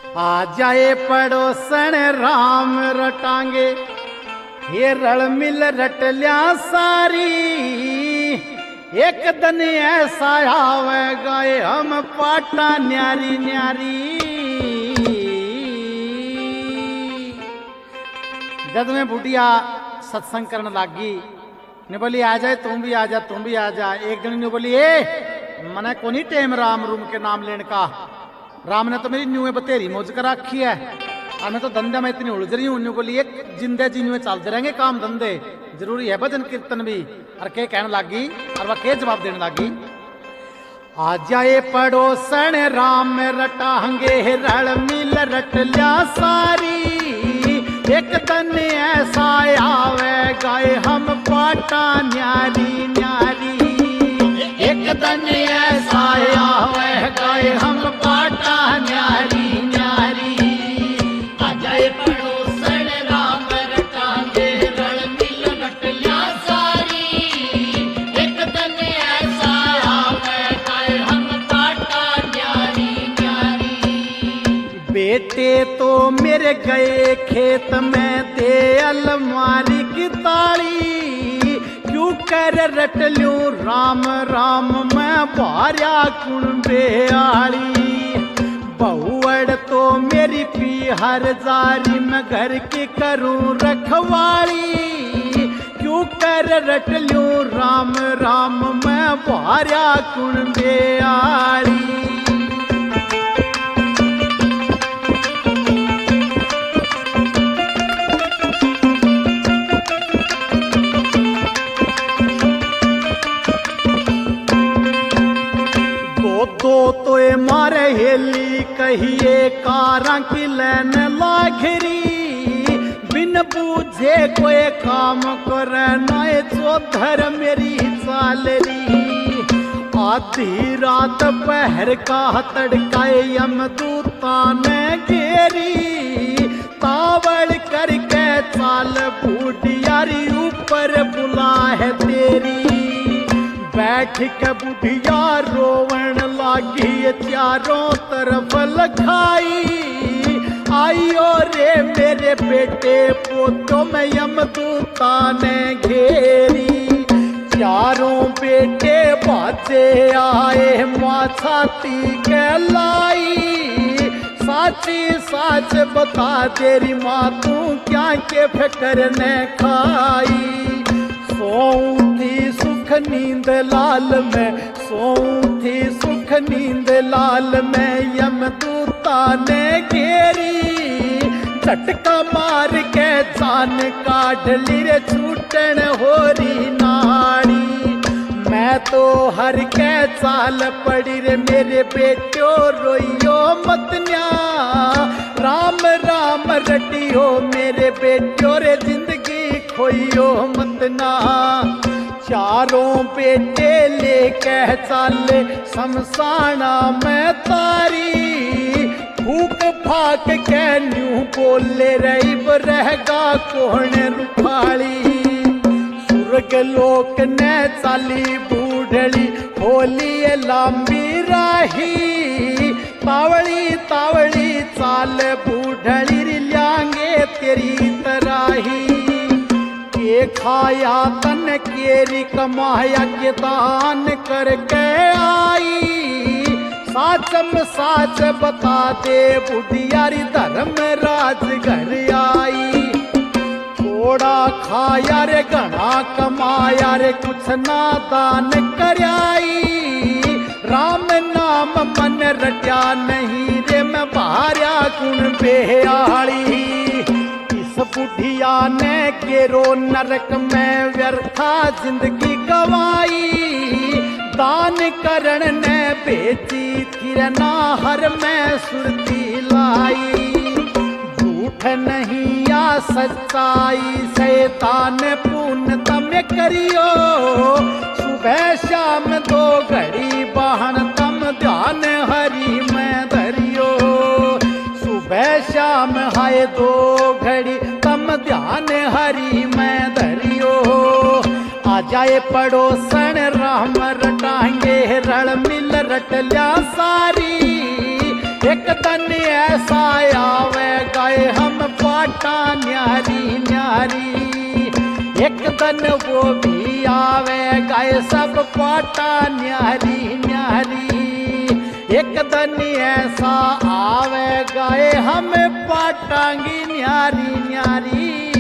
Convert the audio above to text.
आ जाए पड़ोसन राम रटांगे, ये रल मिल रट लिया सारी। एक दिन ऐसा आवे गए हम पाटा न्यारी न्यारी। जब मैं बुढ़िया सत्संग करने लागी, ने बोली आ जाए तुम भी आ जा, तुम भी आ जा। एक दिन ने बोली ए मने को नहीं टेम राम रूम के नाम लेने का। राम ने तो मेरी न्यू बतेरी मौज कर रखी है, और मैं तो धंधे में इतनी उलझ रही हूँ। बोली एक जिंदे जी में चलते रहेंगे काम धंधे, जरूरी है भजन कीर्तन भी। और के कहने लगी और वह के जवाब देने लगी, आ जाए पड़ोसन राम रटांगे, रल मिल रट लिया सारी। एक दिन ऐसा आवे गए हम पाटा न्यारी न्यारी। एक दिन ऐसा आवे गए हम पाटा न्यारी न्यारी। आ जाए पड़ोसन राम रटांगे, रल मिल रट लिया सारी। एक दिन ऐसा आवे गए हम पाटा न्यारी न्यारी। बेटे तो मेरे गए खेत में दे अलमारी की ताली। क्यों कर रट लूं राम राम मैं भार्या कुण बेआली। बहुअड़ तो मेरी पी हर जारी, मैं घर की करूं रखवाली। क्यों कर रट लूं राम राम मैं भार्या कुण बेआली। तो ये मारे हेली कहिए कारा की लैन लाघरी। बिन बूझे कोई काम करे नए चौधर मेरी चालरी। आधी रात पहर का तड़काए यमदूता ने घेरी। तावड़ करके चाल बूढ़ियारी ऊपर बुला है तेरी। बैठ के बुढ़िया रोवण लागी चारों तरफ लखाई। आइयो रे मेरे बेटे पोतों में यमदूता ने घेरी। चारों बेटे बाजे आए माँ छाती के लाई। साची साच बता तेरी माँ तू क्या के फिक्र ने खाई। सोऊं थी सुख नींद लाल में, सोऊं थी सुख नींद लाल में यमदूता ने घेरी। झटका मार के जान काढ़ ली रे छूटन होरी नाड़ी। मैं तो हर के चाल पड़ी रे मेरे बेटो रोइयो मत न्या। राम राम रटियो मेरे बेटो रे जिंदगी खोइयो मत ना। चारों बेटे लेके चाले शमशाना में तारी। फूक फाक के न्यू बोले रही रहेगा कौन रुखाली। स्वर्ग लोक ने चाली बूढ़ड़ी होली लांबी राही। तावड़ी तावड़ी चाल बूढ़ड़ी लियांगे तेरी तराही। के खाया तन केरी कमाया के दान करके आई। साचम साच बता दे बुढ़ियारी धर्म राज घर आई। थोड़ा खाया रे घना कमाया रे कुछ ना दान करयाई। राम नाम मन रट्या नहीं रे मैं भार्या गुण बेहाली। बुढ़िया ने केरो नरक में व्यर्था जिंदगी गवाई। दान करण ने बेची फिर नाहर में सुरती लाई। झूठ नहीं या सच्चाई शैतान पूर्ण तम करियो। सुबह शाम दो घड़ी बाहन तम ध्यान हरि में धरियो। सुबह शाम हाय दो घड़ी तम ध्यान हरि में धरियो। आ जाए पड़ोसन राम रटांगे, रल मिल रट लिया सारी। एक दिन ऐसा एक दिन वो भी आवे गाय सब पाटा न्यारी न्यारी। एक दिन ऐसा आवे गाय हमें पाटांगी न्यारी न्यारी।